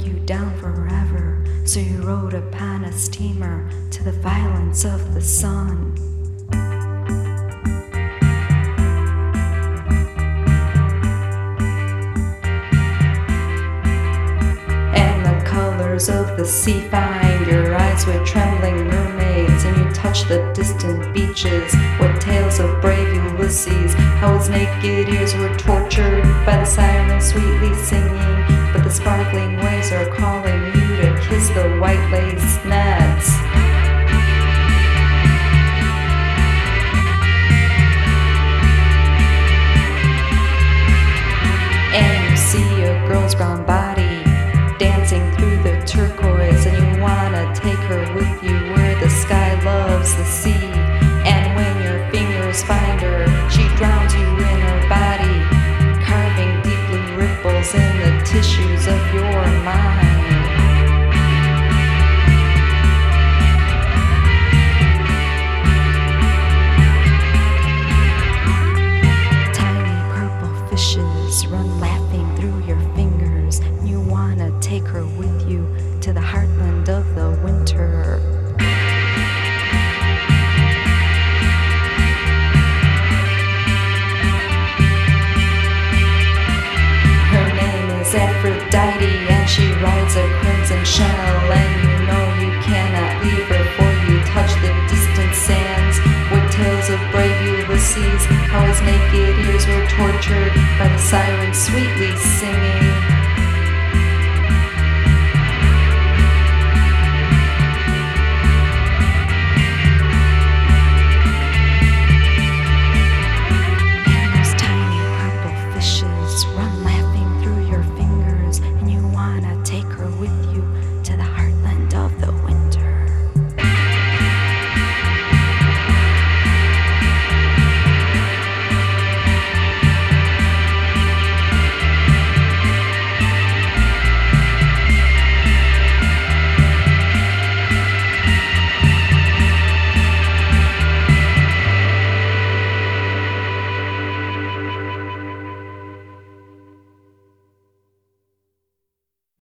you down forever. So you rode upon a steamer to the violence of the sun. And the colors of the sea find your eyes with trembling mermaids, and you touch the distant beaches with tales of brave Ulysses, how his naked ears were tortured by the sirens sweetly singing, but the sparkling waves are